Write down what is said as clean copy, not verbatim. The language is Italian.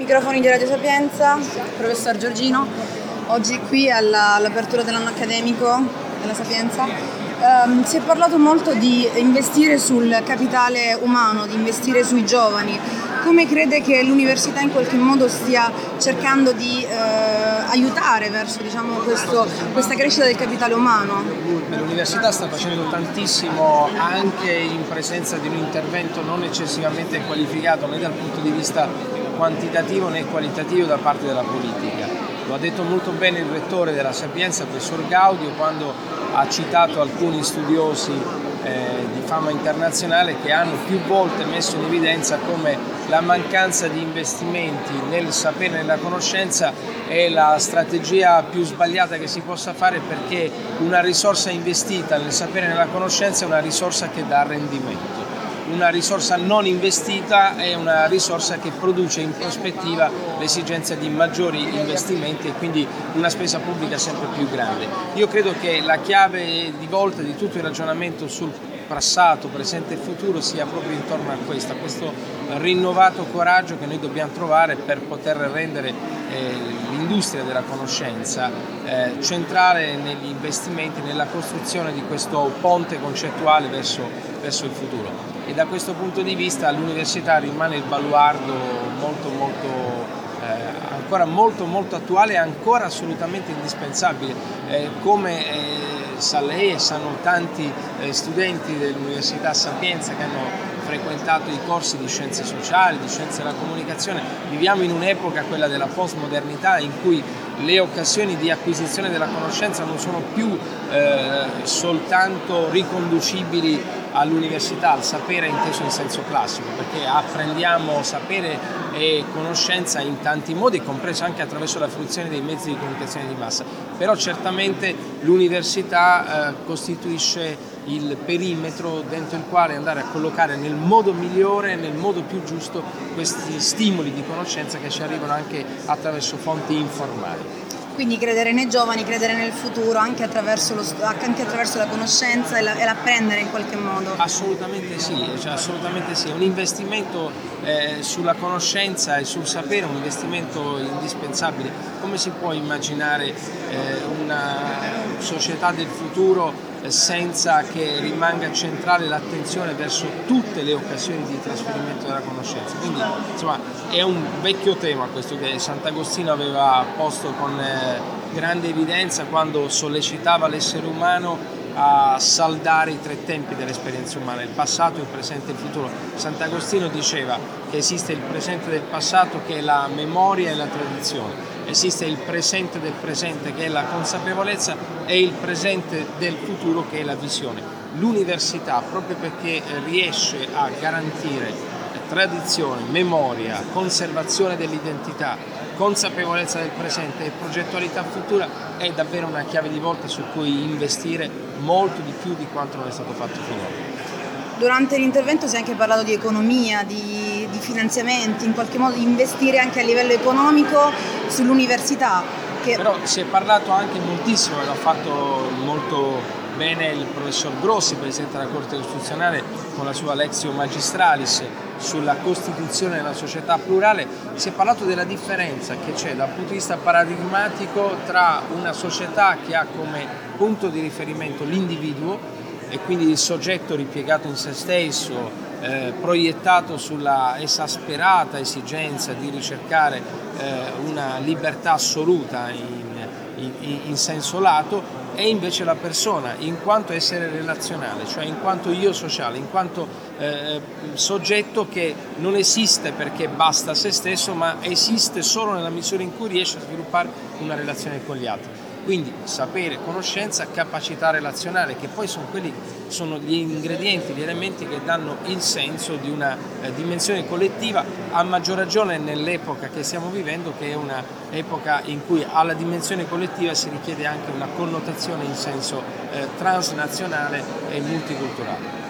microfoni di Radio Sapienza, professor Giorgino. Oggi qui all'apertura dell'anno accademico della Sapienza si è parlato molto di investire sul capitale umano, di investire sui giovani. Come crede che l'università in qualche modo stia cercando di aiutare verso questa crescita del capitale umano? L'università sta facendo tantissimo anche in presenza di un intervento non eccessivamente qualificato né dal punto di vista quantitativo né qualitativo da parte della politica. Lo ha detto molto bene il rettore della Sapienza, professor Gaudio, quando ha citato alcuni studiosi di fama internazionale che hanno più volte messo in evidenza come la mancanza di investimenti nel sapere e nella conoscenza è la strategia più sbagliata che si possa fare, perché una risorsa investita nel sapere e nella conoscenza è una risorsa che dà rendimento. Una risorsa non investita è una risorsa che produce in prospettiva l'esigenza di maggiori investimenti e quindi una spesa pubblica sempre più grande. Io credo che la chiave di volta di tutto il ragionamento sul passato, presente e futuro sia proprio intorno a questo rinnovato coraggio che noi dobbiamo trovare per poter rendere l'industria della conoscenza centrale negli investimenti, nella costruzione di questo ponte concettuale verso il futuro. E da questo punto di vista l'università rimane il baluardo ancora molto attuale e ancora assolutamente indispensabile. Come sa lei e sanno tanti studenti dell'Università Sapienza che hanno frequentato i corsi di scienze sociali, di scienze della comunicazione, viviamo in un'epoca, quella della postmodernità, in cui le occasioni di acquisizione della conoscenza non sono più soltanto riconducibili all'università, al sapere inteso in senso classico, perché apprendiamo sapere e conoscenza in tanti modi, compreso anche attraverso la fruizione dei mezzi di comunicazione di massa. Però certamente l'università costituisce il perimetro dentro il quale andare a collocare nel modo migliore, nel modo più giusto, questi stimoli di conoscenza che ci arrivano anche attraverso fonti informali. Quindi credere nei giovani, credere nel futuro anche attraverso la conoscenza e l'apprendere in qualche modo. Assolutamente sì, assolutamente sì. Un investimento sulla conoscenza e sul sapere è un investimento indispensabile. Come si può immaginare una società del futuro senza che rimanga centrale l'attenzione verso tutte le occasioni di trasferimento della conoscenza? Quindi insomma è un vecchio tema questo che Sant'Agostino aveva posto con grande evidenza quando sollecitava l'essere umano a saldare i tre tempi dell'esperienza umana, il passato, il presente e il futuro. Sant'Agostino diceva che esiste il presente del passato che è la memoria e la tradizione, esiste il presente del presente che è la consapevolezza e il presente del futuro che è la visione. L'università, proprio perché riesce a garantire tradizione, memoria, conservazione dell'identità, consapevolezza del presente e progettualità futura, è davvero una chiave di volta su cui investire molto di più di quanto non è stato fatto finora. Durante l'intervento si è anche parlato di economia, di finanziamenti, in qualche modo di investire anche a livello economico sull'università. Però si è parlato anche moltissimo, l'ha fatto molto bene il professor Grossi, presidente della Corte Costituzionale, con la sua Lectio Magistralis sulla Costituzione della società plurale. Si è parlato della differenza che c'è dal punto di vista paradigmatico tra una società che ha come punto di riferimento l'individuo e quindi il soggetto ripiegato in se stesso, proiettato sulla esasperata esigenza di ricercare una libertà assoluta in senso lato, e invece la persona in quanto essere relazionale, cioè in quanto io sociale, in quanto soggetto che non esiste perché basta a se stesso, ma esiste solo nella misura in cui riesce a sviluppare una relazione con gli altri. Quindi sapere, conoscenza, capacità relazionale, che poi sono gli ingredienti, gli elementi che danno il senso di una dimensione collettiva, a maggior ragione nell'epoca che stiamo vivendo, che è una epoca in cui alla dimensione collettiva si richiede anche una connotazione in senso transnazionale e multiculturale.